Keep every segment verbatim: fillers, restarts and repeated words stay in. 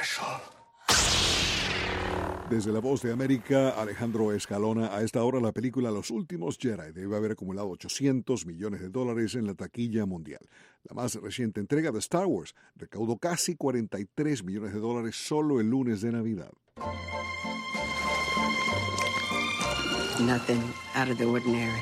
special. Desde La Voz de América, Alejandro Escalona. A esta hora la película Los Últimos Jedi debe haber acumulado ochocientos millones de dólares en la taquilla mundial. La más reciente entrega de Star Wars recaudó casi cuarenta y tres millones de dólares solo el lunes de Navidad. Nothing out of the ordinary.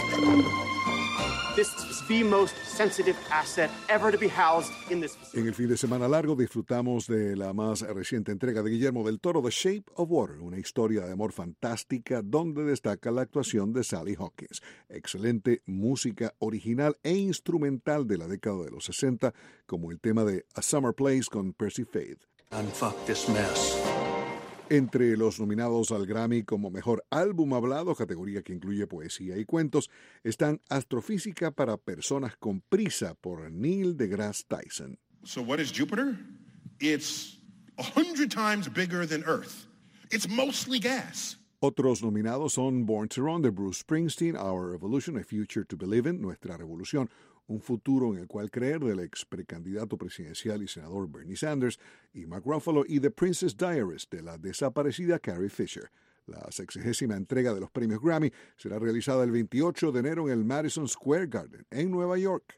This is the most sensitive asset ever to be housed in this facility. En el fin de semana largo disfrutamos de la más reciente entrega de Guillermo del Toro, The Shape of Water, una historia de amor fantástica donde destaca la actuación de Sally Hawkins. Excelente música original e instrumental de la década de los sesenta, como el tema de A Summer Place con Percy Faith. Unfuck this mess. Entre los nominados al Grammy como Mejor Álbum Hablado, categoría que incluye poesía y cuentos, están Astrofísica para Personas con Prisa por Neil deGrasse Tyson. So what is Jupiter? It's a hundred times bigger than Earth. It's mostly gas. Otros nominados son Born to Run de Bruce Springsteen, Our Revolution, A Future to Believe in, Nuestra Revolución, un futuro en el cual creer, del ex precandidato presidencial y senador Bernie Sanders, y Mark Ruffalo, y The Princess Diaries de la desaparecida Carrie Fisher. La sexagésima entrega de los premios Grammy será realizada el veintiocho de enero en el Madison Square Garden, en Nueva York.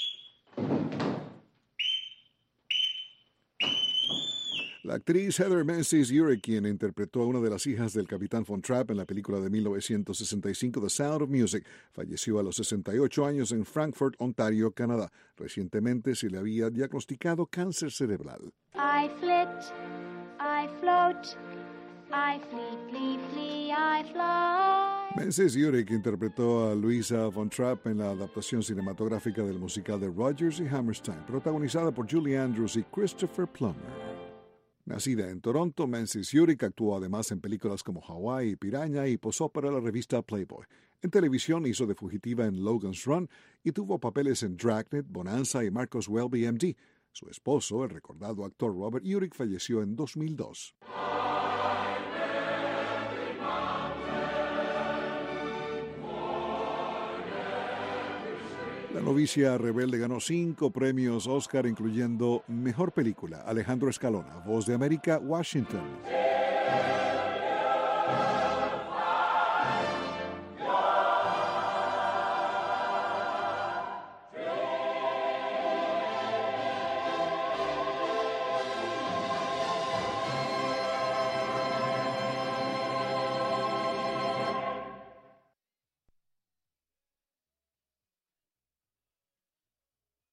La actriz Heather Menzies-Urich, quien interpretó a una de las hijas del Capitán Von Trapp en la película de mil novecientos sesenta y cinco The Sound of Music, falleció a los sesenta y ocho años en Frankfurt, Ontario, Canadá. Recientemente se le había diagnosticado cáncer cerebral. I flit, I float, I fleet, fleet, flee, I fly. Menzies-Urich interpretó a Louisa Von Trapp en la adaptación cinematográfica del musical de Rodgers y Hammerstein, protagonizada por Julie Andrews y Christopher Plummer. Nacida en Toronto, Menzies-Urich actuó además en películas como Hawaii y Piraña y posó para la revista Playboy. En televisión hizo de fugitiva en Logan's Run y tuvo papeles en Dragnet, Bonanza y Marcus Welby M D. Su esposo, el recordado actor Robert Urich, falleció en dos mil dos. La novicia rebelde ganó cinco premios Oscar, incluyendo Mejor Película. Alejandro Escalona, Voz de América, Washington.